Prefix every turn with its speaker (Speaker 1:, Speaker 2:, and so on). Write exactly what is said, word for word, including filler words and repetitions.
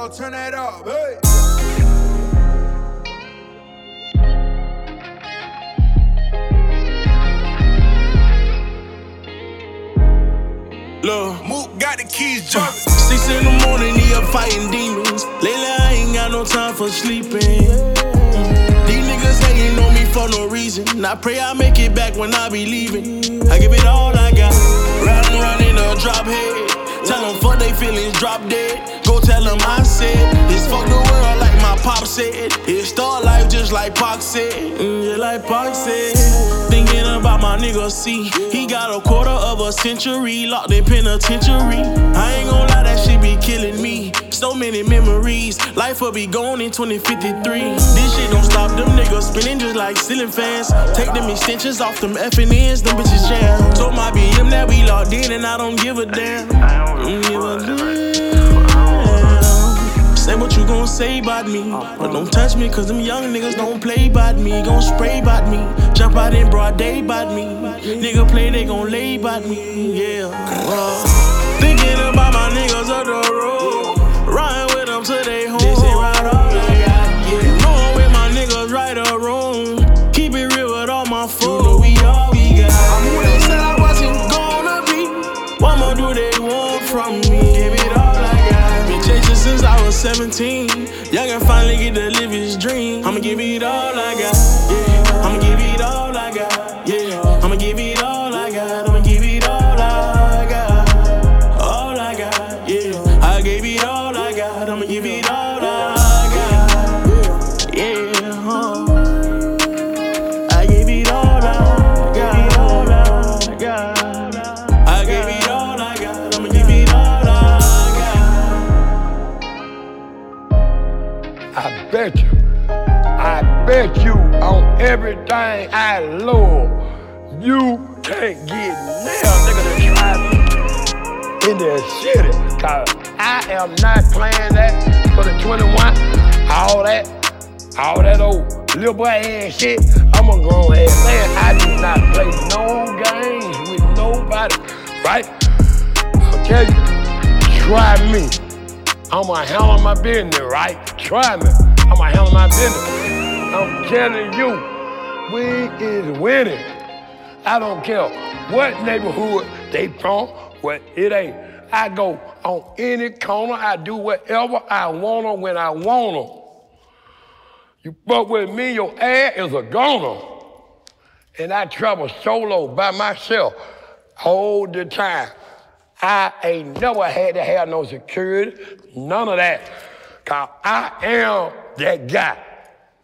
Speaker 1: Dog, turn that up, hey.
Speaker 2: Look,
Speaker 1: Mook got the keys jumping.
Speaker 2: Six in the morning, he up fighting demons. Lately, I ain't got no time for sleeping. These niggas hating on me for no reason. I pray I make it back when I be leaving. I give it all I got. Riding around in a drop head. Tell them fuck they feelings, drop dead. Go tell them I said, it's fuck the world like my pop said. It's start life just like Pac said. Mm, yeah, like Pac said. Thinking about my nigga C. He got a quarter of a century locked in penitentiary. I ain't gon' lie, that shit be killing me. So many memories, life will be gone in twenty fifty-three. This shit don't stop them niggas spinning just like ceiling fans. Take them extensions off them effing ends, them bitches jam. Told my B M that we locked in and I don't give a damn. Don't give a damn. Say what you gon' say about me, but don't touch me, cause them young niggas don't play about me. Gon' spray about me, jump out in broad day about me. Nigga play, they gon' lay about me, yeah. Uh, thinking about my niggas up the road, riding with them till they home. They say ride all I got, yeah. Knowing with my niggas right or wrong, keep it real with all my foes. You know we all we got. I'm who they said I wasn't gonna be. What more do they want from me? Give it all I got. Been chasing since I was seventeen. Young and finally get to live his dream. I'ma give it all I got, yeah. I'ma give it all I got, yeah. I'ma give it all I got. I'ma give it all I got. All I got, yeah. I gave it all I got. I'ma give it all I got, yeah. Huh. I gave it all I got. All I got. I gave it all I got. I'ma give it all I got.
Speaker 3: I bet you, I bet you on everything I love, you can't get nail nigga to try me in the city. Cause I am not playing that for the twenty-one, all that, all that old little boy ass shit. I'm a grown ass man. I do not play no games with nobody, right? Okay, try me. I'ma handle my business, right? Try me. I'ma handle my business. I'm telling you, we is winning. I don't care what neighborhood they from, what it ain't. I go on any corner, I do whatever I wanna when I wanna. You fuck with me, your ass is a goner. And I travel solo by myself all the time. I ain't never had to have no security, none of that. Cause I am that guy.